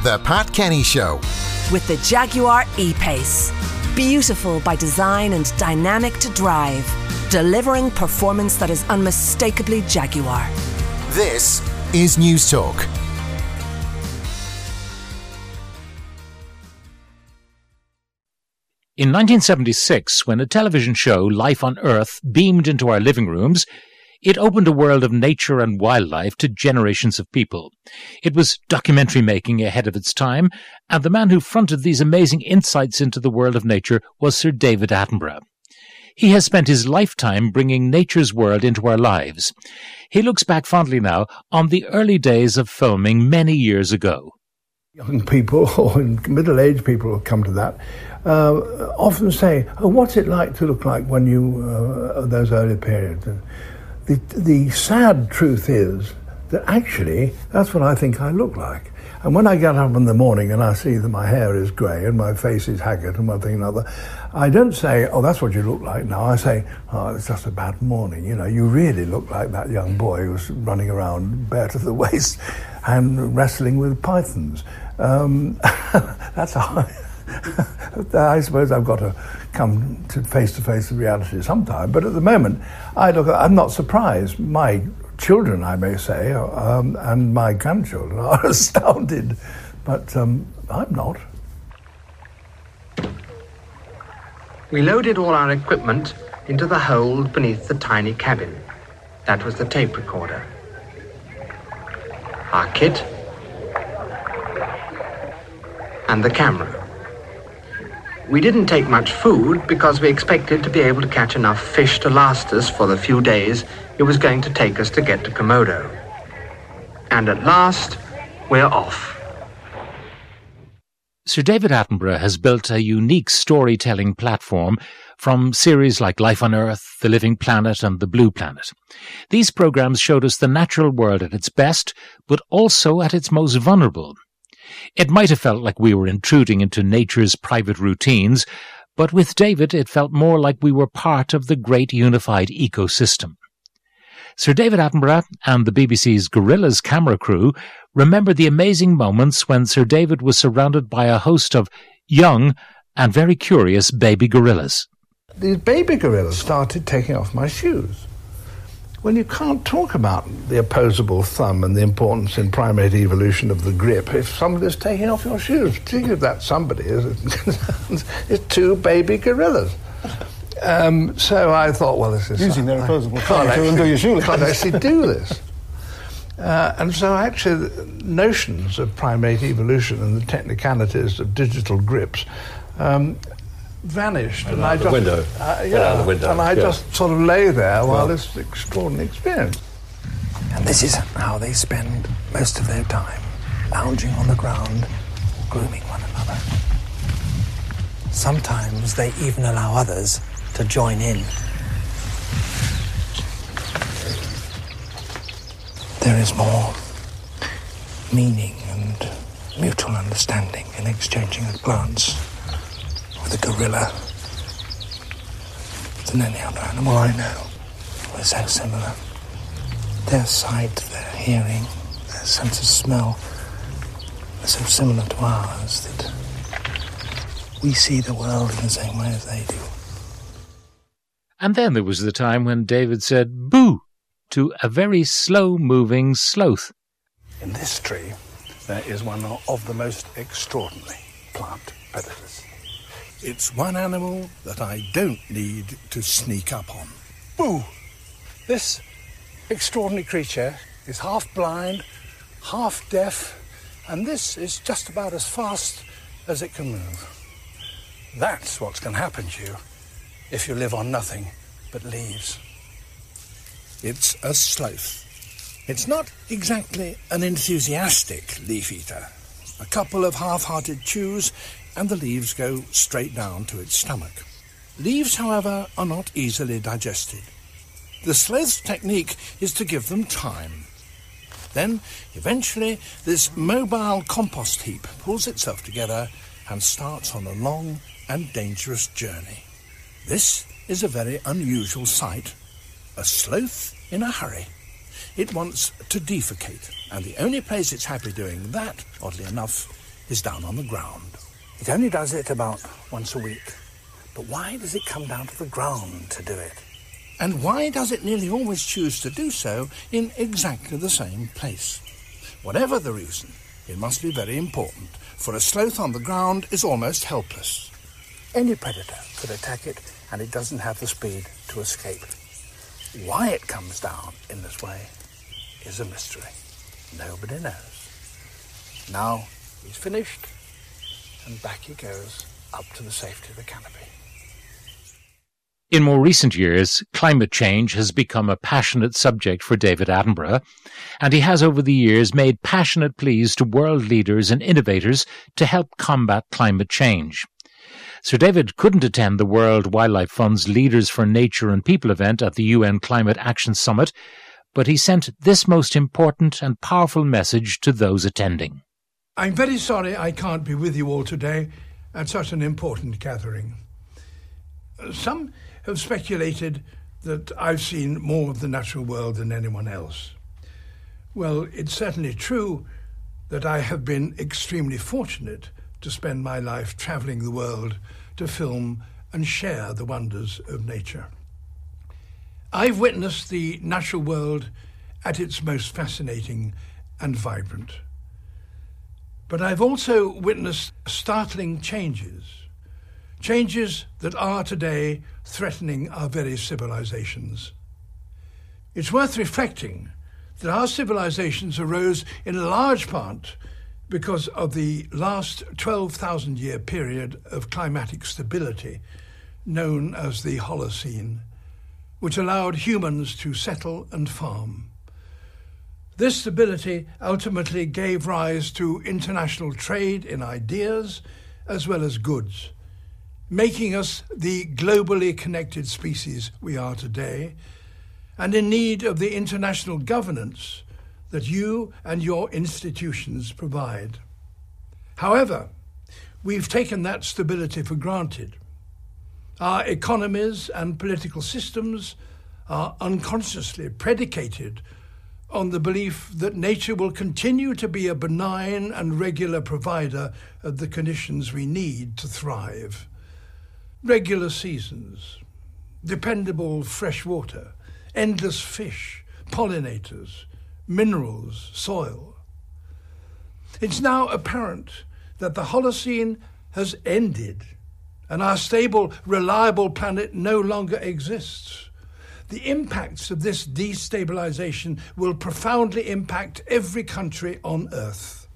The Pat Kenny Show. With the Jaguar E-Pace. Beautiful by design and dynamic to drive. Delivering performance that is unmistakably Jaguar. This is News Talk. In 1976, when a television show, Life on Earth, beamed into our living rooms, it opened a world of nature and wildlife to generations of people. It was documentary making ahead of its time, and the man who fronted these amazing insights into the world of nature was Sir David Attenborough. He has spent his lifetime bringing nature's world into our lives. He looks back fondly now on the early days of filming many years ago. Young people or middle-aged people who come to that often say, "Oh, what's it like to look like when you those early periods?" And the sad truth is that actually that's what I think I look like. And when I get up in the morning and I see that my hair is grey and my face is haggard and one thing and another, I don't say, "Oh, that's what you look like now." I say, "Oh, it's just a bad morning. You know, you really look like that young boy who's running around bare to the waist and wrestling with pythons." That's how I suppose I've got to come to face with reality sometime. But at the moment, I'm not surprised. My children, I may say, and my grandchildren are astounded, but I'm not. We loaded all our equipment into the hold beneath the tiny cabin. That was the tape recorder. Our kit and the camera. We didn't take much food because we expected to be able to catch enough fish to last us for the few days it was going to take us to get to Komodo. And at last, we're off. Sir David Attenborough has built a unique storytelling platform from series like Life on Earth, The Living Planet and The Blue Planet. These programs showed us the natural world at its best, but also at its most vulnerable. It might have felt like we were intruding into nature's private routines, but with David it felt more like we were part of the great unified ecosystem. Sir David Attenborough and the BBC's Gorillas camera crew remember the amazing moments when Sir David was surrounded by a host of young and very curious baby gorillas. These baby gorillas started taking off my shoes. Well, you can't talk about the opposable thumb and the importance in primate evolution of the grip if somebody's taking off your shoes, particularly if that somebody is two baby gorillas. So I thought, well, this is... Using their opposable thumb to undo your shoelaces. Can't actually do this. And so actually the notions of primate evolution and the technicalities of digital grips vanished, and I just just sort of lay there while this extraordinary experience. And this is how they spend most of their time, lounging on the ground, grooming one another. Sometimes they even allow others to join in. There is more meaning and mutual understanding in exchanging a glance with a gorilla than any other animal I know. We're so similar. Their sight, their hearing, their sense of smell are so similar to ours that we see the world in the same way as they do. And then there was the time when David said boo to a very slow-moving sloth. In this tree, there is one of the most extraordinary plant predators. It's one animal that I don't need to sneak up on. Boo! This extraordinary creature is half blind, half deaf, and this is just about as fast as it can move. That's what's going to happen to you if you live on nothing but leaves. It's a sloth. It's not exactly an enthusiastic leaf eater. A couple of half-hearted chews and the leaves go straight down to its stomach. Leaves, however, are not easily digested. The sloth's technique is to give them time. Then, eventually, this mobile compost heap pulls itself together and starts on a long and dangerous journey. This is a very unusual sight. A sloth in a hurry. It wants to defecate, and the only place it's happy doing that, oddly enough, is down on the ground. It only does it about once a week. But why does it come down to the ground to do it? And why does it nearly always choose to do so in exactly the same place? Whatever the reason, it must be very important, for a sloth on the ground is almost helpless. Any predator could attack it, and it doesn't have the speed to escape. Why it comes down in this way is a mystery. Nobody knows. Now he's finished, and back he goes up to the safety of the canopy. In more recent years, climate change has become a passionate subject for David Attenborough, and he has over the years made passionate pleas to world leaders and innovators to help combat climate change. Sir David couldn't attend the World Wildlife Fund's Leaders for Nature and People event at the UN Climate Action Summit, but he sent this most important and powerful message to those attending. I'm very sorry I can't be with you all today at such an important gathering. Some have speculated that I've seen more of the natural world than anyone else. Well, it's certainly true that I have been extremely fortunate to spend my life travelling the world to film and share the wonders of nature. I've witnessed the natural world at its most fascinating and vibrant. But I've also witnessed startling changes that are today threatening our very civilizations. It's worth reflecting that our civilizations arose in large part because of the last 12,000-year period of climatic stability known as the Holocene, which allowed humans to settle and farm. This stability ultimately gave rise to international trade in ideas as well as goods, making us the globally connected species we are today, and in need of the international governance that you and your institutions provide. However, we've taken that stability for granted. Our economies and political systems are unconsciously predicated on the belief that nature will continue to be a benign and regular provider of the conditions we need to thrive. Regular seasons, dependable fresh water, endless fish, pollinators, minerals, soil. It's now apparent that the Holocene has ended and our stable, reliable planet no longer exists. The impacts of this destabilization will profoundly impact every country on Earth.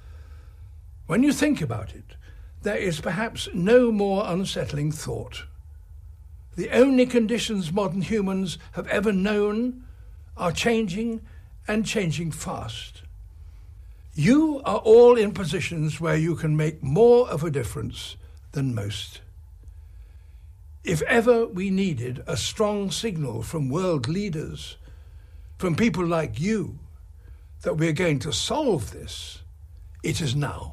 When you think about it, there is perhaps no more unsettling thought. The only conditions modern humans have ever known are changing and changing fast. You are all in positions where you can make more of a difference than most. If ever we needed a strong signal from world leaders, from people like you, that we're going to solve this, it is now.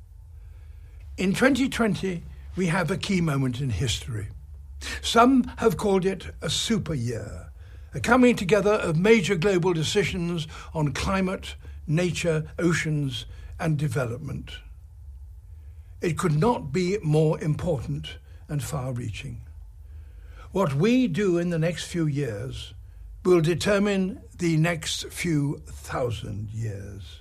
In 2020, we have a key moment in history. Some have called it a super year, a coming together of major global decisions on climate, nature, oceans, and development. It could not be more important and far-reaching. What we do in the next few years will determine the next few thousand years.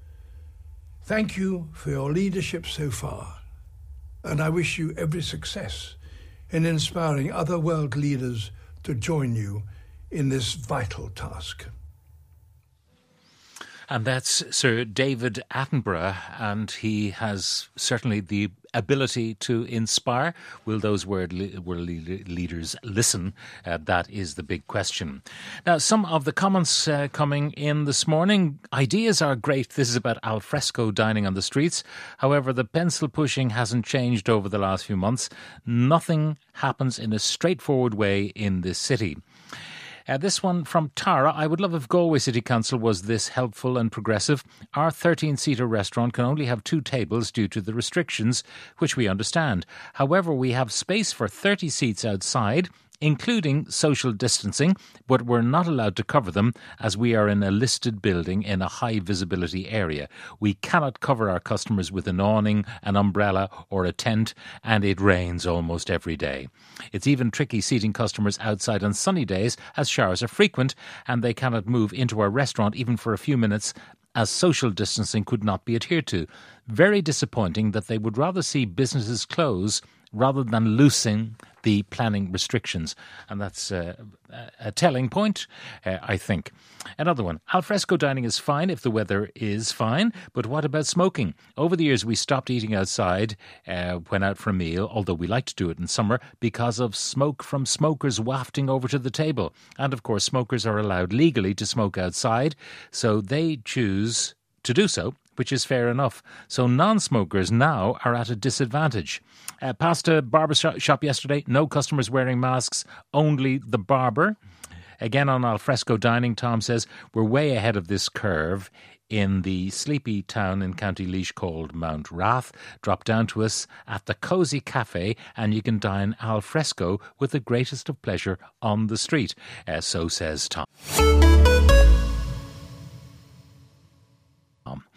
Thank you for your leadership so far, and I wish you every success in inspiring other world leaders to join you in this vital task. And that's Sir David Attenborough, and he has certainly the ability to inspire. Will those world leaders listen? That is the big question. Now, some of the comments coming in this morning. Ideas are great. This is about al fresco dining on the streets. However, the pencil pushing hasn't changed over the last few months. Nothing happens in a straightforward way in this city. This one from Tara. I would love if Galway City Council was this helpful and progressive. Our 13-seater restaurant can only have 2 tables due to the restrictions, which we understand. However, we have space for 30 seats outside. including social distancing, but we're not allowed to cover them as we are in a listed building in a high visibility area. We cannot cover our customers with an awning, an umbrella or a tent, and it rains almost every day. It's even tricky seating customers outside on sunny days as showers are frequent and they cannot move into our restaurant even for a few minutes as social distancing could not be adhered to. Very disappointing that they would rather see businesses close rather than loosen the planning restrictions. And that's a telling point, I think. Another one. Alfresco dining is fine if the weather is fine, but what about smoking? Over the years, we stopped eating outside when out for a meal, although we like to do it in summer, because of smoke from smokers wafting over to the table. And of course, smokers are allowed legally to smoke outside, so they choose to do so, which is fair enough. So non-smokers now are at a disadvantage. Past a barber shop yesterday, no customers wearing masks, only the barber. Again, on alfresco dining, Tom says, we're way ahead of this curve in the sleepy town in County Laois called Mount Rath. Drop down to us at the Cosy Cafe and you can dine al fresco with the greatest of pleasure on the street. So says Tom.